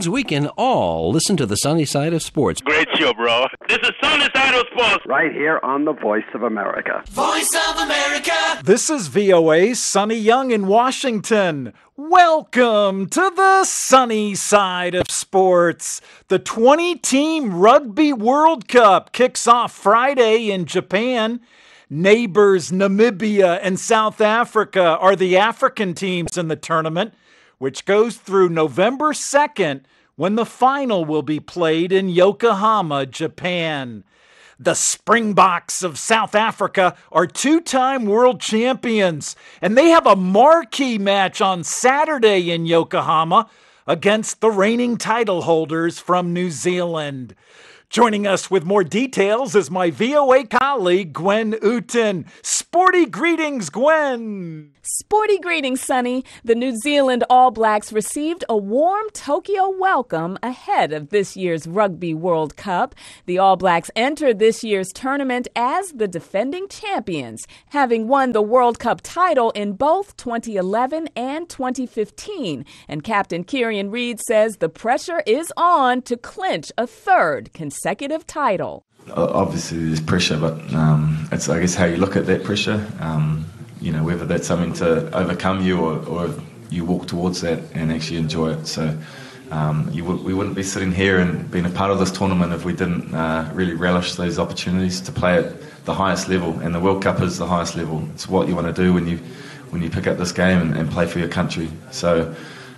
means we can all listen to the sunny side of sports. Great show, bro. This is Sunny Side of Sports. Right here on the Voice of America. Voice of America. This is VOA's Sonny Young in Washington. Welcome to the sunny side of sports. The 20-team Rugby World Cup kicks off Friday in Japan. Neighbors Namibia and South Africa are the African teams in the tournament, which goes through November 2nd when the final will be played in Yokohama, Japan. The Springboks of South Africa are two-time world champions, and they have a marquee match on Saturday in Yokohama against the reigning title holders from New Zealand. Joining us with more details is my VOA colleague, Gwen Uten. Sporty greetings, Gwen. Sporty greetings, Sonny. The New Zealand All Blacks received a warm Tokyo welcome ahead of this year's Rugby World Cup. The All Blacks entered this year's tournament as the defending champions, having won the World Cup title in both 2011 and 2015. And Captain Kieran Reid says the pressure is on to clinch a third consecutive title. Obviously there's pressure, but it's, I guess, how you look at that pressure. Whether that's something to overcome you or you walk towards that and actually enjoy it. So we wouldn't be sitting here and being a part of this tournament if we didn't really relish those opportunities to play at the highest level. And the World Cup is the highest level. It's what you want to do when you pick up this game and play for your country. So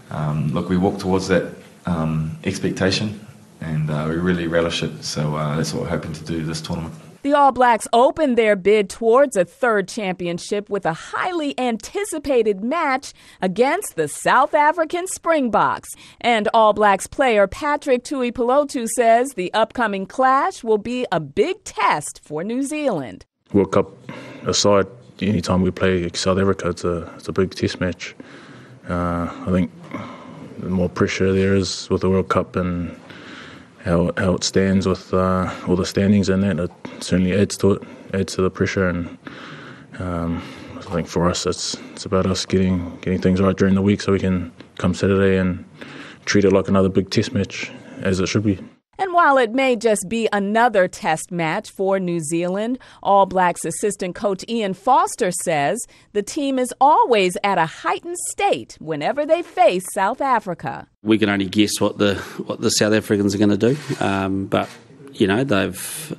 we walk towards that expectation. And we really relish it, so that's what we're hoping to do this tournament. The All Blacks opened their bid towards a third championship with a highly anticipated match against the South African Springboks. And All Blacks player Patrick Tuipulotu says the upcoming clash will be a big test for New Zealand. World Cup aside, anytime we play South Africa, it's a big test match. I think the more pressure there is with the World Cup and how it stands with all the standings in that, it certainly adds to it, adds to the pressure. And I think for us, it's about us getting things right during the week so we can come Saturday and treat it like another big test match, as it should be. And while it may just be another test match for New Zealand, All Blacks assistant coach Ian Foster says the team is always at a heightened state whenever they face South Africa. We can only guess what the South Africans are going to do, but they've.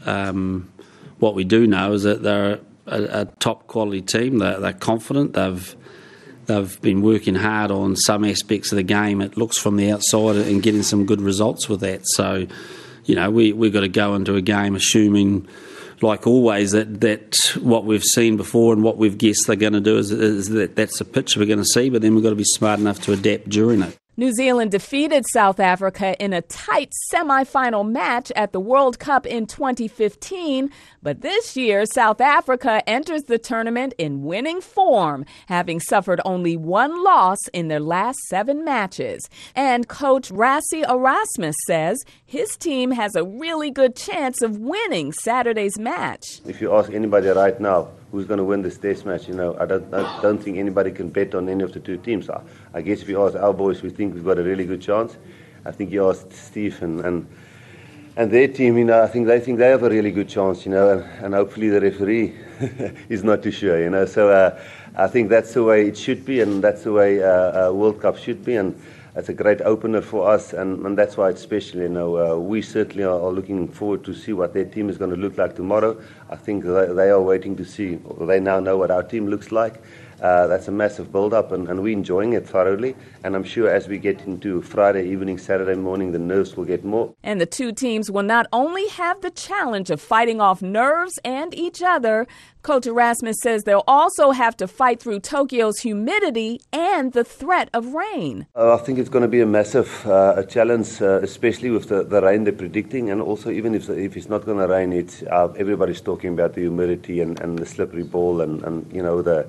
What we do know is that they're a top quality team. They're confident. They've been working hard on some aspects of the game, it looks, from the outside, and getting some good results with that. So, we've got to go into a game assuming, like always, that what we've seen before and what we've guessed they're going to do is that that's the pitch we're going to see, but then we've got to be smart enough to adapt during it. New Zealand defeated South Africa in a tight semi-final match at the World Cup in 2015. But this year, South Africa enters the tournament in winning form, having suffered only one loss in their last 7 matches. And coach Rassie Erasmus says his team has a really good chance of winning Saturday's match. If you ask anybody right now who's going to win this test match, I don't think anybody can bet on any of the two teams. I guess if you ask our boys, we think we've got a really good chance. I think you asked Steve and their team, I think they have a really good chance, and hopefully the referee is not too sure, So I think that's the way it should be, and that's the way a World Cup should be, and it's a great opener for us, and that's why it's special. We certainly are looking forward to see what their team is going to look like tomorrow. I think they are waiting to see. They now know what our team looks like. That's a massive build-up, and we're enjoying it thoroughly. And I'm sure as we get into Friday evening, Saturday morning, the nerves will get more. And the two teams will not only have the challenge of fighting off nerves and each other, Coach Erasmus says they'll also have to fight through Tokyo's humidity and the threat of rain. I think it's going to be a massive challenge, especially with the rain they're predicting, and also even if it's not going to rain, everybody's talking about the humidity and the slippery ball and the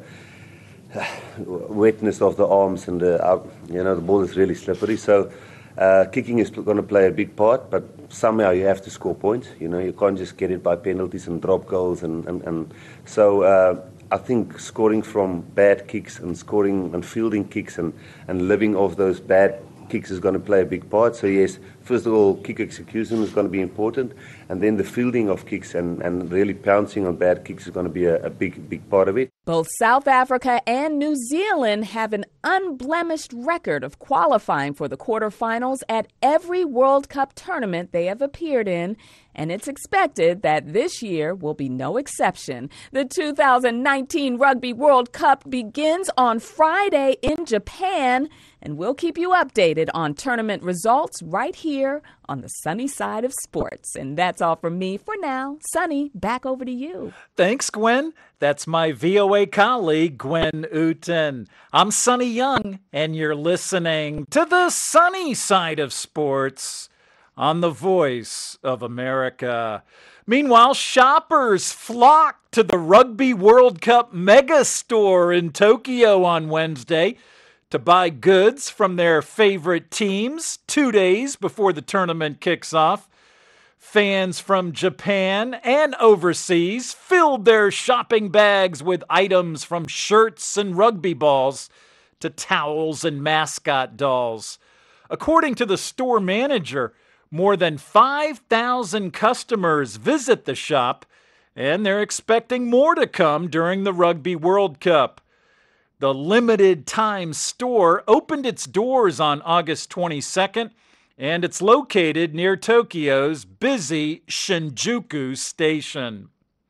wetness of the arms and the ball is really slippery. So kicking is going to play a big part, but somehow you have to score points. You can't just get it by penalties and drop goals and so I think scoring from bad kicks and scoring and fielding kicks and living off those bad kicks is going to play a big part. So yes, first of all, kick execution is going to be important, and then the fielding of kicks and really pouncing on bad kicks is going to be a big part of it. Both South Africa and New Zealand have an unblemished record of qualifying for the quarterfinals at every World Cup tournament they have appeared in, and it's expected that this year will be no exception. The 2019 Rugby World Cup begins on Friday in Japan, and we'll keep you updated on tournament results right here on the Sunny Side of Sports. And that's all from me for now. Sunny, back over to you. Thanks, Gwen. That's my VOA colleague, Gwen Uten. I'm Sonny Young, and you're listening to the Sunny Side of Sports on the Voice of America. Meanwhile, shoppers flocked to the Rugby World Cup mega store in Tokyo on Wednesday to buy goods from their favorite teams 2 days before the tournament kicks off. Fans from Japan and overseas filled their shopping bags with items from shirts and rugby balls to towels and mascot dolls. According to the store manager, more than 5,000 customers visit the shop, and they're expecting more to come during the Rugby World Cup. The limited time store opened its doors on August 22nd, and it's located near Tokyo's busy Shinjuku station.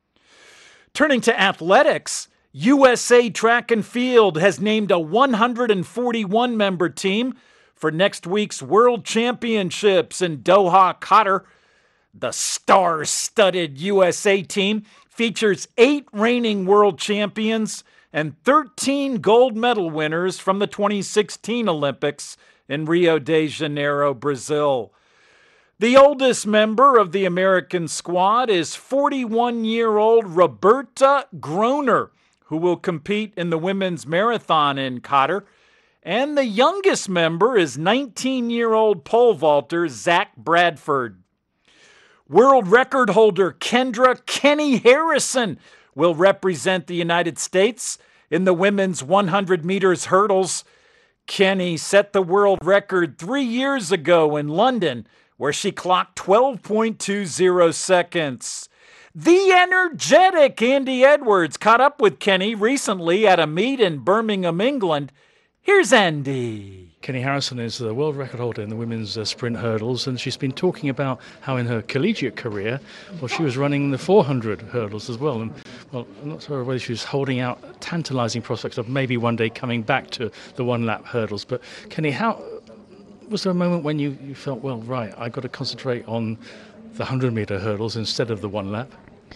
Turning to athletics, USA Track and Field has named a 141-member team for next week's World Championships in Doha, Qatar. The star-studded USA team features 8 reigning world champions and 13 gold medal winners from the 2016 Olympics in Rio de Janeiro, Brazil. The oldest member of the American squad is 41-year-old Roberta Groner, who will compete in the women's marathon in Qatar. And the youngest member is 19-year-old pole vaulter Zach Bradford. World record holder Kendra Kenny Harrison will represent the United States in the women's 100 meters hurdles. Kenny set the world record 3 years ago in London, where she clocked 12.20 seconds. The energetic Andy Edwards caught up with Kenny recently at a meet in Birmingham, England. Here's Andy. Kenny Harrison is the world record holder in the women's sprint hurdles, and she's been talking about how in her collegiate career, well, she was running the 400 hurdles as well. And, well, I'm not sure whether she was holding out tantalizing prospects of maybe one day coming back to the one-lap hurdles. But, Kenny, how was there a moment when you felt, well, right, I've got to concentrate on the 100-meter hurdles instead of the one-lap?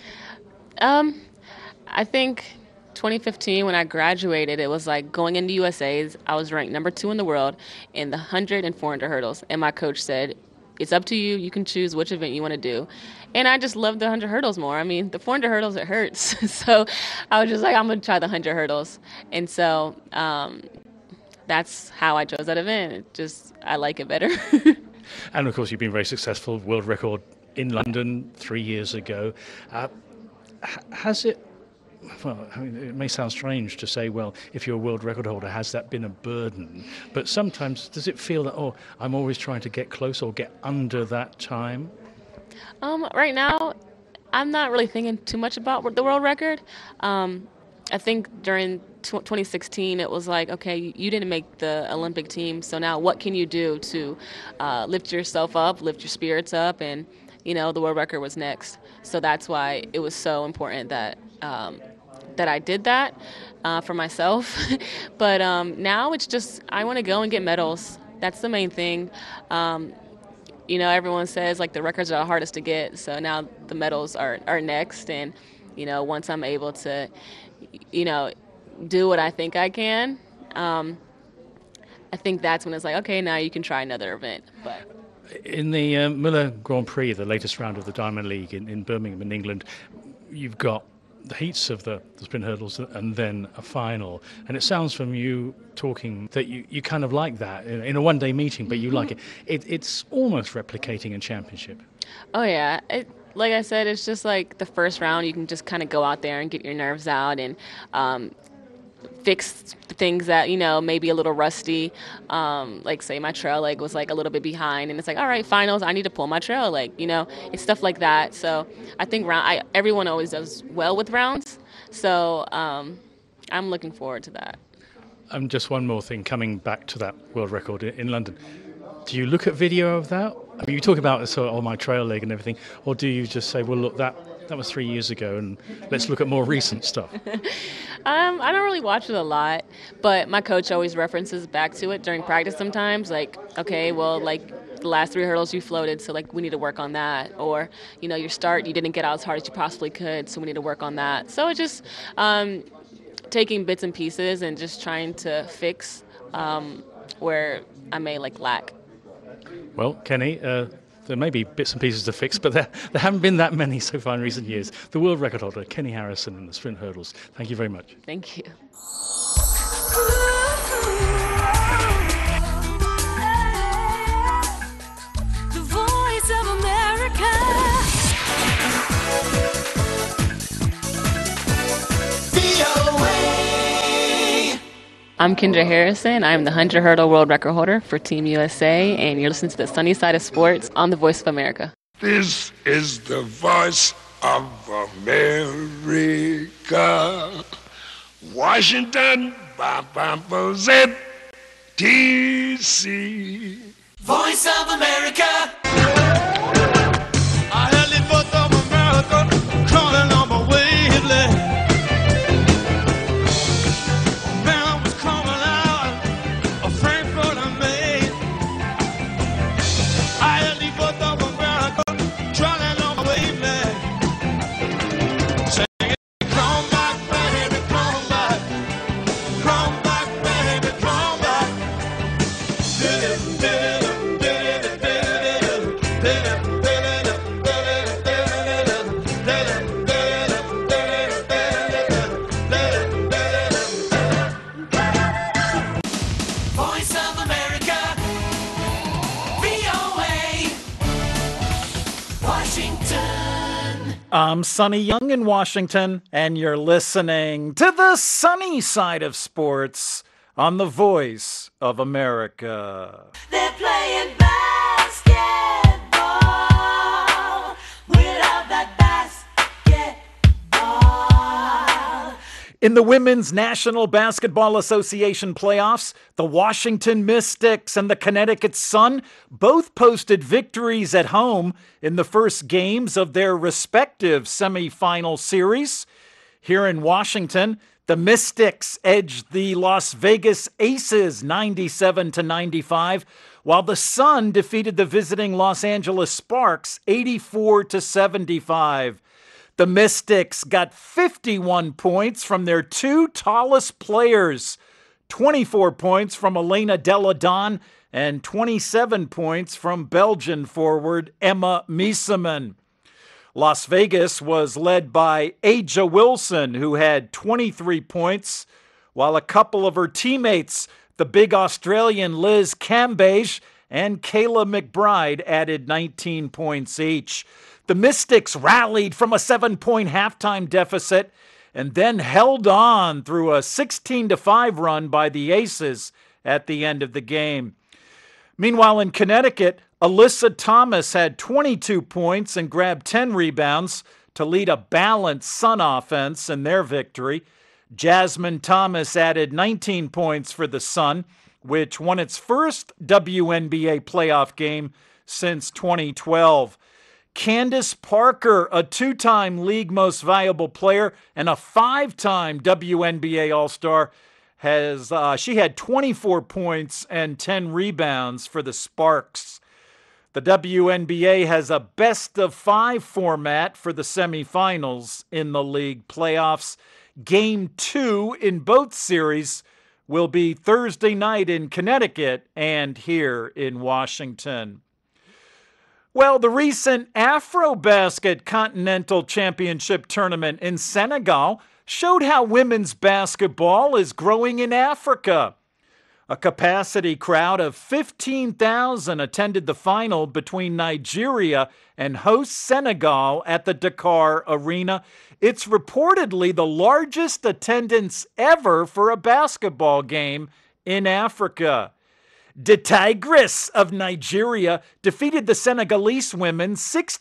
I think 2015, when I graduated, it was like going into USA's, I was ranked number 2 in the world in the 100 and 400 hurdles. And my coach said, it's up to you. You can choose which event you want to do. And I just loved the 100 hurdles more. I mean, the 400 hurdles, it hurts. So I was just like, I'm going to try the 100 hurdles. And so that's how I chose that event. I like it better. And, of course, you've been very successful, world record in London 3 years ago. Has it, well, I mean, it may sound strange to say, well, if you're a world record holder, has that been a burden? But sometimes, does it feel that, oh, I'm always trying to get close or get under that time? Right now, I'm not really thinking too much about the world record. I think during 2016, it was like, okay, you didn't make the Olympic team, so now what can you do to lift yourself up, lift your spirits up, and, you know, the world record was next. So that's why it was so important that I did that for myself. But now it's just, I want to go and get medals. That's the main thing. You know, everyone says, like, the records are the hardest to get, so now the medals are next. And, you know, once I'm able to, you know, do what I think I can, I think that's when it's like, okay, now you can try another event. But in the Miller Grand Prix, the latest round of the Diamond League in Birmingham in England, you've got the heats of the sprint hurdles and then a final. And it sounds from you talking that you kind of like that in a one-day meeting, but you like it. It's almost replicating a championship. Oh, yeah. Like I said, it's just like the first round, you can just kind of go out there and get your nerves out. And fix things that, maybe a little rusty. Like say my trail leg was like a little bit behind, and it's like, all right, finals, I need to pull my trail leg. It's stuff like that. So I think everyone always does well with rounds. So I'm looking forward to that. Just one more thing, coming back to that world record in London. Do you look at video of that? I mean, you talk about my trail leg and everything, or do you just say, well, look, that was 3 years ago, and let's look at more recent stuff? I don't really watch it a lot, but my coach always references back to it during practice sometimes, like, okay, well, like the last 3 hurdles you floated, so like we need to work on that. Or, your start, you didn't get out as hard as you possibly could, so we need to work on that. So it's just taking bits and pieces and just trying to fix where I may lack. Well, Kenny, there may be bits and pieces to fix, but there haven't been that many so far in recent years. The world record holder, Kenny Harrison, in the sprint hurdles. Thank you very much. Thank you. The Voice of America. I'm Kendra Harrison. I'm the 100 hurdle world record holder for Team USA, and you're listening to the Sunny Side of Sports on the Voice of America. This is the Voice of America. Washington, D.C. Voice of America. I heard the Voice of America calling on my wavelength. I'm Sonny Young in Washington, and you're listening to the Sunny Side of Sports on the Voice of America. They're playing basketball without that basketball. In the Women's National Basketball Association playoffs, the Washington Mystics and the Connecticut Sun both posted victories at home in the first games of their respective semifinal series. Here in Washington, the Mystics edged the Las Vegas Aces 97-95, while the Sun defeated the visiting Los Angeles Sparks 84-75. The Mystics got 51 points from their 2 tallest players, 24 points from Elena Delle Donne and 27 points from Belgian forward Emma Miesemann. Las Vegas was led by Aja Wilson, who had 23 points, while a couple of her teammates, the big Australian Liz Cambage and Kayla McBride, added 19 points each. The Mystics rallied from a 7-point halftime deficit and then held on through a 16-5 run by the Aces at the end of the game. Meanwhile, in Connecticut, Alyssa Thomas had 22 points and grabbed 10 rebounds to lead a balanced Sun offense in their victory. Jasmine Thomas added 19 points for the Sun, which won its first WNBA playoff game since 2012. Candace Parker, a 2-time League Most Valuable Player and a 5-time WNBA All-Star, she had 24 points and 10 rebounds for the Sparks. The WNBA has a best-of-5 format for the semifinals in the league playoffs. Game 2 in both series will be Thursday night in Connecticut and here in Washington. Well, the recent AfroBasket Continental Championship Tournament in Senegal showed how women's basketball is growing in Africa. A capacity crowd of 15,000 attended the final between Nigeria and host Senegal at the Dakar Arena. It's reportedly the largest attendance ever for a basketball game in Africa. The Tigres of Nigeria defeated the Senegalese women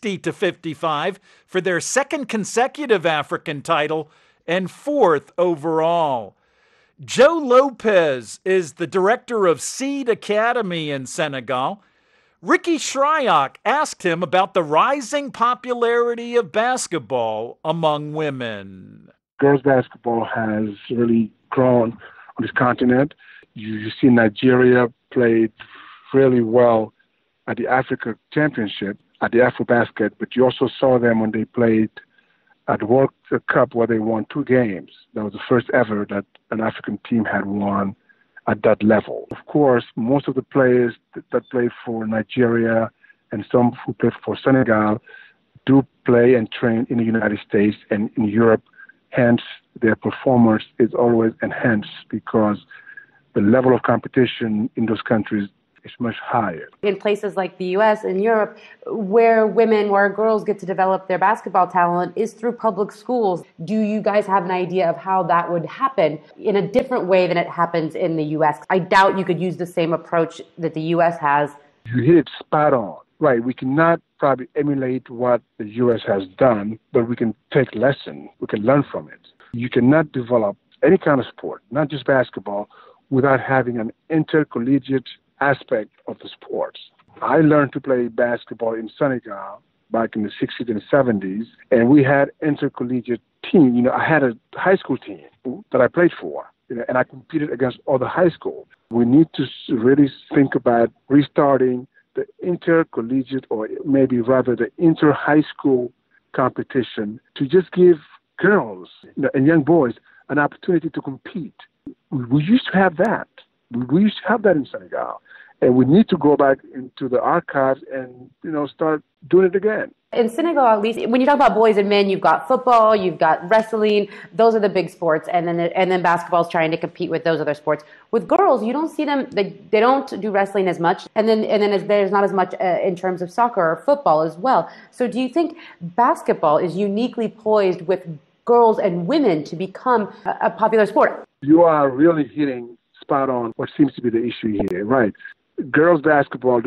60-55 for their second consecutive African title and fourth overall. Joe Lopez is the director of Seed Academy in Senegal. Ricky Shryock asked him about the rising popularity of basketball among women. Girls basketball has really grown on this continent. You see Nigeria played really well at the Africa Championship, at the AfroBasket, but you also saw them when they played at the World Cup where they won 2 games. That was the first ever that an African team had won at that level. Of course, most of the players that play for Nigeria and some who play for Senegal do play and train in the United States and in Europe. Hence, their performance is always enhanced because the level of competition in those countries is much higher. In places like the U.S. and Europe, where girls get to develop their basketball talent is through public schools. Do you guys have an idea of how that would happen in a different way than it happens in the U.S.? I doubt you could use the same approach that the U.S. has. You hit it spot on. Right, we cannot probably emulate what the U.S. has done, but we can take lesson. We can learn from it. You cannot develop any kind of sport, not just basketball, without having an intercollegiate aspect of the sports. I learned to play basketball in Senegal back in the 60s and 70s, and we had intercollegiate team. I had a high school team that I played for, and I competed against other high schools. We need to really think about restarting the intercollegiate, or maybe rather the inter-high school competition, to just give girls and young boys an opportunity to compete. We used to have that. We used to have that in Senegal. And we need to go back into the archives and, start doing it again. In Senegal, at least, when you talk about boys and men, you've got football, you've got wrestling. Those are the big sports. And then basketball is trying to compete with those other sports. With girls, you don't see them. They don't do wrestling as much. And then there's not as much in terms of soccer or football as well. So do you think basketball is uniquely poised with girls and women to become a popular sport? You are really hitting spot on what seems to be the issue here, right? Girls basketball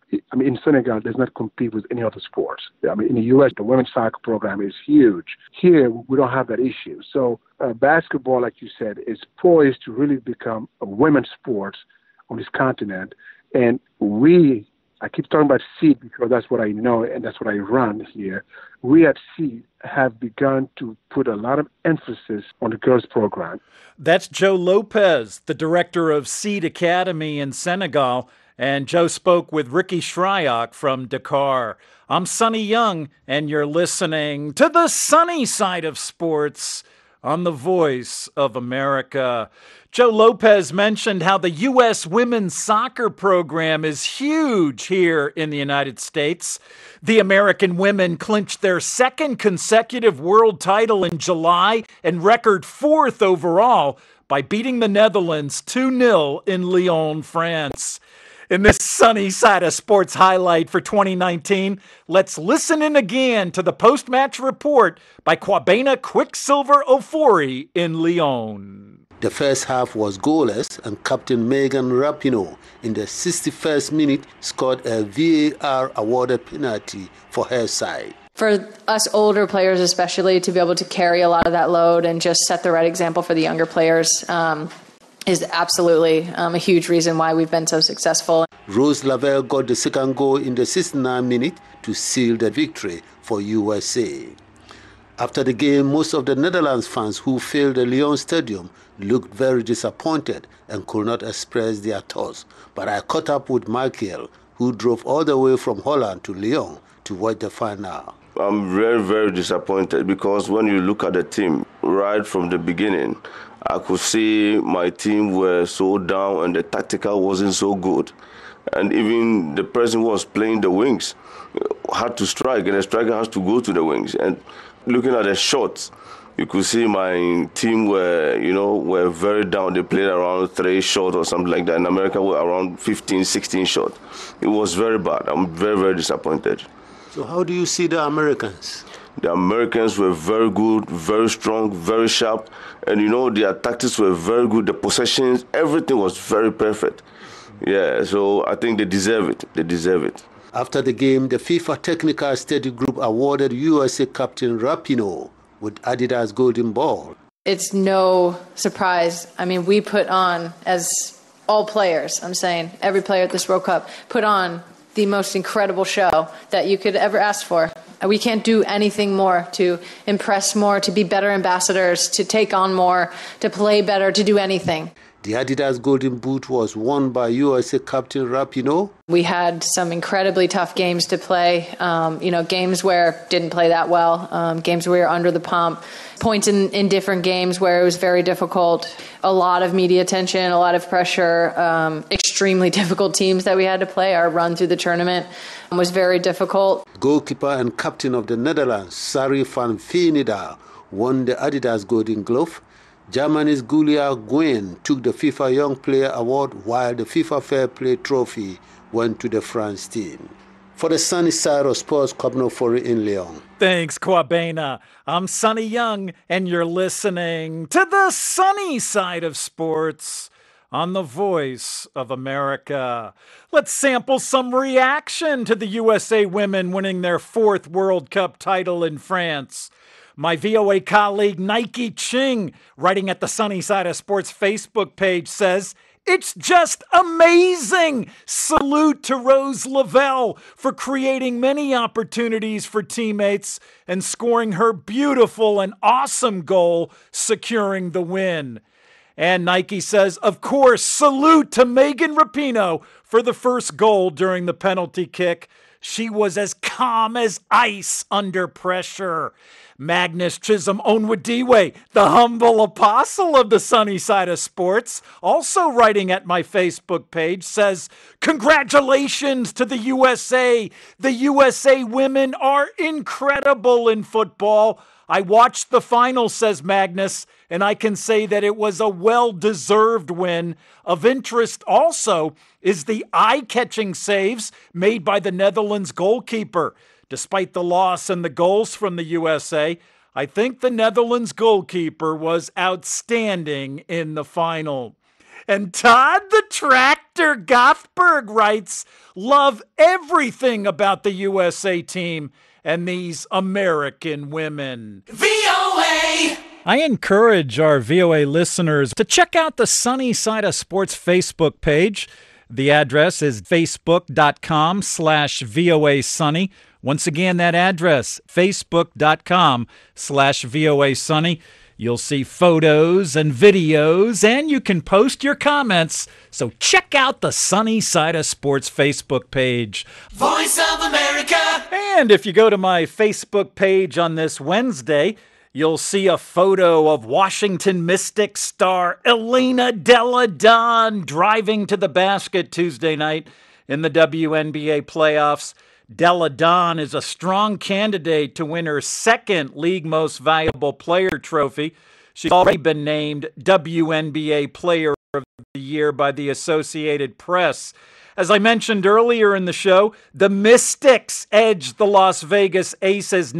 in Senegal does not compete with any other sports. In the U.S., the women's soccer program is huge. Here, we don't have that issue. So basketball, like you said, is poised to really become a women's sport on this continent. And I keep talking about Seed because that's what I know and that's what I run here. We at Seed have begun to put a lot of emphasis on the girls program. That's Joe Lopez, the director of Seed Academy in Senegal. And Joe spoke with Ricky Shryock from Dakar. I'm Sonny Young, and you're listening to the sunny side of sports on the Voice of America. Joe Lopez mentioned how the U.S. women's soccer program is huge here in the United States. The American women clinched their second consecutive world title in July and record fourth overall by beating the Netherlands 2-0 in Lyon, France. In this sunny side of sports highlight for 2019, let's listen in again to the post-match report by Kwabena Quicksilver Ofori in Lyon. The first half was goalless, and Captain Megan Rapinoe in the 61st minute scored a VAR-awarded penalty for her side. For us older players especially, to be able to carry a lot of that load and just set the right example for the younger players is absolutely a huge reason why we've been so successful. Rose Lavelle got the second goal in the 69th minute to seal the victory for USA. After the game, most of the Netherlands fans who filled the Lyon Stadium looked very disappointed and could not express their thoughts. But I caught up with Michael, who drove all the way from Holland to Lyon to watch the final. I'm very, very disappointed because when you look at the team right from the beginning, I could see my team were so down and the tactical wasn't so good. And even the person who was playing the wings had to strike, and the striker has to go to the wings. And looking at the shots, You could see my team were very down. They played around 3 short or something like that. In America, were around 15, 16 short. It was very bad. I'm very, very disappointed. So how do you see the Americans? The Americans were very good, very strong, very sharp. And, their tactics were very good. The possessions, everything was very perfect. Yeah, so I think they deserve it. They deserve it. After the game, the FIFA Technical Study Group awarded USA captain Rapinoe with Adidas Golden Ball. It's no surprise. I mean, we put on, as all players, I'm saying, every player at this World Cup, put on the most incredible show that you could ever ask for. We can't do anything more to impress more, to be better ambassadors, to take on more, to play better, to do anything. The Adidas Golden Boot was won by USA captain Rapinoe. We had some incredibly tough games to play, games where didn't play that well, games where we were under the pump, points in different games where it was very difficult, a lot of media attention, a lot of pressure, extremely difficult teams that we had to play. Our run through the tournament was very difficult. Goalkeeper and captain of the Netherlands, Sarri van Veenendaal, won the Adidas Golden Glove. Germany's Julia Gwen took the FIFA Young Player Award, while the FIFA Fair Play Trophy went to the France team. For the Sunny Side of Sports, Kobno Fori in Lyon. Thanks, Kwabena. I'm Sonny Young, and you're listening to the Sunny Side of Sports on the Voice of America. Let's sample some reaction to the USA women winning their 4th World Cup title in France. My VOA colleague Nike Ching, writing at the Sunny Side of Sports Facebook page, says, "It's just amazing! Salute to Rose Lavelle for creating many opportunities for teammates and scoring her beautiful and awesome goal, securing the win." And Nike says, of course, salute to Megan Rapinoe for the first goal during the penalty kick. She was as calm as ice under pressure. Magnus Chisholm Onwadiwe, the humble apostle of the Sunny Side of Sports, also writing at my Facebook page, says, congratulations to the USA. The USA women are incredible in football. I watched the final, says Magnus, and I can say that it was a well-deserved win. Of interest also is the eye-catching saves made by the Netherlands goalkeeper. Despite the loss and the goals from the USA, I think the Netherlands goalkeeper was outstanding in the final. And Todd the Tractor Gothberg writes, love everything about the USA team and these American women. VOA! I encourage our VOA listeners to check out the Sunny Side of Sports Facebook page. The address is facebook.com/VOA Sunny. Once again, that address, facebook.com/VOA Sunny. You'll see photos and videos, and you can post your comments. So check out the Sunny Side of Sports Facebook page. Voice of America. And if you go to my Facebook page on this Wednesday, you'll see a photo of Washington Mystics star Elena Delle Donne driving to the basket Tuesday night in the WNBA playoffs. Delle Donne is a strong candidate to win her 2nd League Most Valuable Player trophy. She's already been named WNBA Player of the Year by the Associated Press. As I mentioned earlier in the show, the Mystics edged the Las Vegas Aces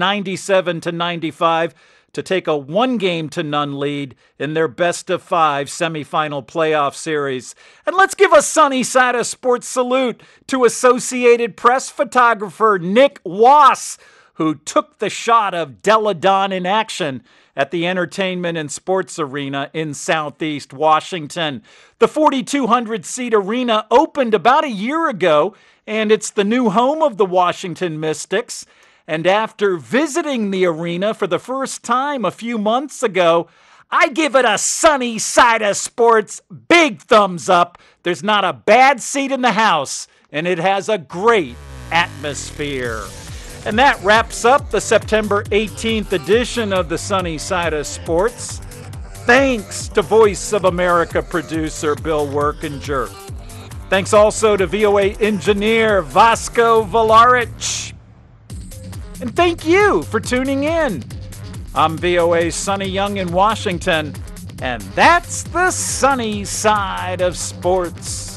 97-95 to take a 1-game-to-none lead in their best-of-5 semifinal playoff series. And let's give a Sunny Side of Sports salute to Associated Press photographer Nick Wass, who took the shot of Delle Donne in action at the Entertainment and Sports Arena in Southeast Washington. The 4,200-seat arena opened about a year ago, and it's the new home of the Washington Mystics. And after visiting the arena for the first time a few months ago, I give it a Sunny Side of Sports big thumbs up. There's not a bad seat in the house, and it has a great atmosphere. And that wraps up the September 18th edition of the Sunny Side of Sports. Thanks to Voice of America producer Bill Workinger. Thanks also to VOA engineer Vasco Valarich. And thank you for tuning in. I'm VOA's Sonny Young in Washington, and that's the sunny side of sports.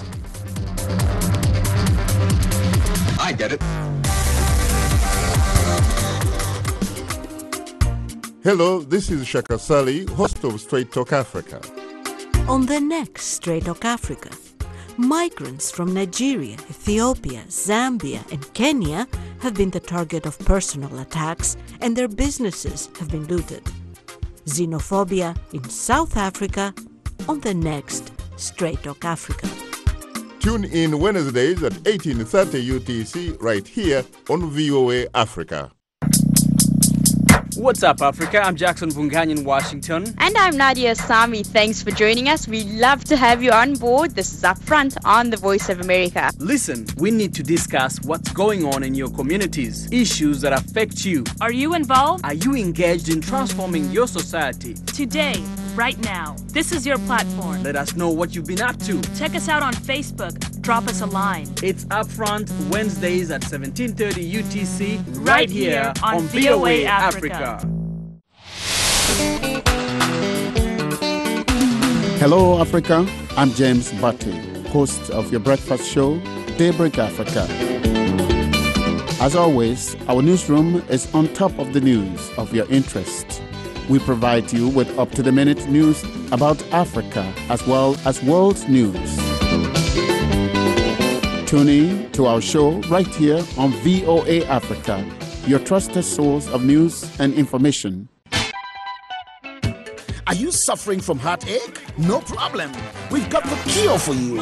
I get it. Hello, this is Shaka Sali, host of Straight Talk Africa. On the next Straight Talk Africa, migrants from Nigeria, Ethiopia, Zambia, and Kenya have been the target of personal attacks, and their businesses have been looted. Xenophobia in South Africa on the next Straight Talk Africa. Tune in Wednesdays at 18:30 UTC right here on VOA Africa. What's up, Africa? I'm Jackson Vunganyi in Washington. And I'm Nadia Sami. Thanks for joining us. We love to have you on board. This is Upfront on the Voice of America. Listen, we need to discuss what's going on in your communities, issues that affect you. Are you involved? Are you engaged in transforming your society? Today, right now, this is your platform. Let us know what you've been up to. Check us out on Facebook. Drop us a line. It's Upfront Wednesdays at 17:30 UTC right here on VOA Africa. Hello, Africa. I'm James Batty, host of your breakfast show, Daybreak Africa. As always, our newsroom is on top of the news of your interest. We provide you with up-to-the-minute news about Africa as well as world news. Tune in to our show right here on VOA Africa, your trusted source of news and information. Are you suffering from heartache? No problem. We've got the cure for you.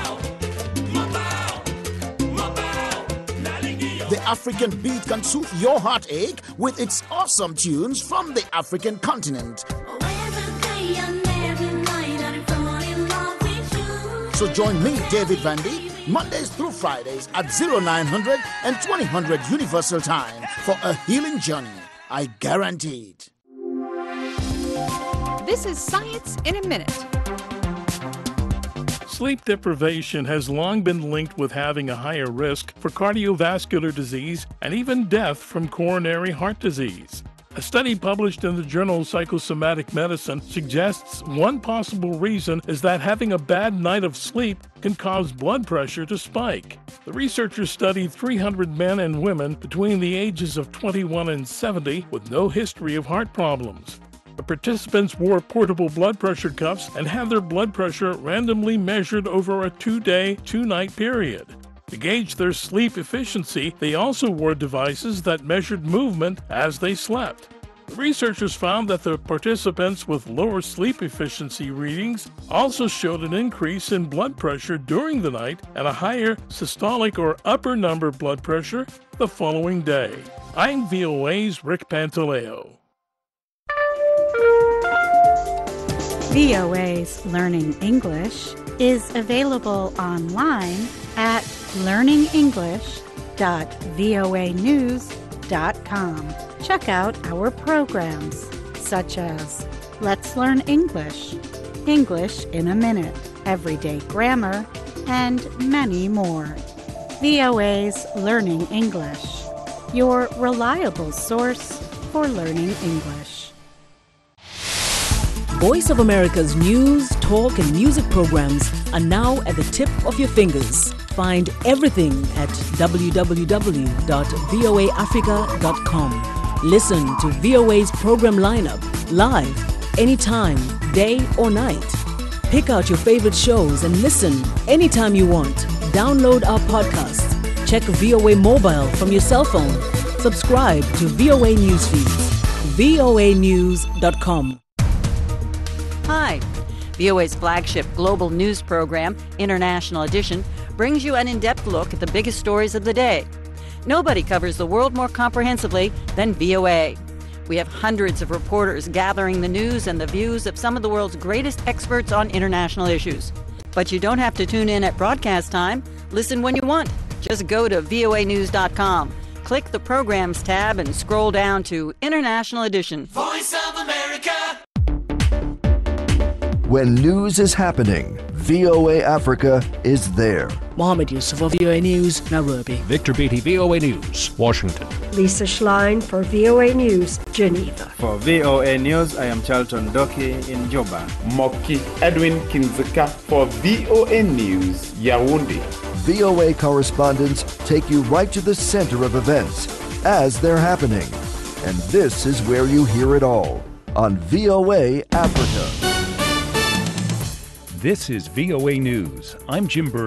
The African beat can soothe your heartache with its awesome tunes from the African continent. So join me, David Vandy, Mondays through Fridays at 0900 and 2000 Universal Time for a healing journey. I guarantee it. This is Science in a Minute. Sleep deprivation has long been linked with having a higher risk for cardiovascular disease and even death from coronary heart disease. A study published in the journal Psychosomatic Medicine suggests one possible reason is that having a bad night of sleep can cause blood pressure to spike. The researchers studied 300 men and women between the ages of 21 and 70 with no history of heart problems. The participants wore portable blood pressure cuffs and had their blood pressure randomly measured over a 2-day, 2-night period. To gauge their sleep efficiency, they also wore devices that measured movement as they slept. The researchers found that the participants with lower sleep efficiency readings also showed an increase in blood pressure during the night and a higher systolic or upper number blood pressure the following day. I'm VOA's Rick Pantaleo. VOA's Learning English is available online at learningenglish.voanews.com. Check out our programs such as Let's Learn English, English in a Minute, Everyday Grammar, and many more. VOA's Learning English, your reliable source for learning English. Voice of America's news, talk, and music programs are now at the tip of your fingers. Find everything at www.voaafrica.com. Listen to VOA's program lineup live, anytime, day or night. Pick out your favorite shows and listen anytime you want. Download our podcast. Check VOA Mobile from your cell phone. Subscribe to VOA Newsfeeds. voanews.com. Hi. VOA's flagship global news program, International Edition, brings you an in-depth look at the biggest stories of the day. Nobody covers the world more comprehensively than VOA. We have hundreds of reporters gathering the news and the views of some of the world's greatest experts on international issues. But you don't have to tune in at broadcast time. Listen when you want. Just go to voanews.com. Click the Programs tab and scroll down to International Edition. Voice of America. When news is happening, VOA Africa is there. Mohammed Yusuf of VOA News, Nairobi. Victor Beatty, VOA News, Washington. Lisa Schlein for VOA News, Geneva. For VOA News, I am Charlton Doki in Juba. Moki Edwin Kinzika for VOA News, Yaoundé. VOA correspondents take you right to the center of events as they're happening. And this is where you hear it all on VOA Africa. This is VOA News. I'm Jim Bird.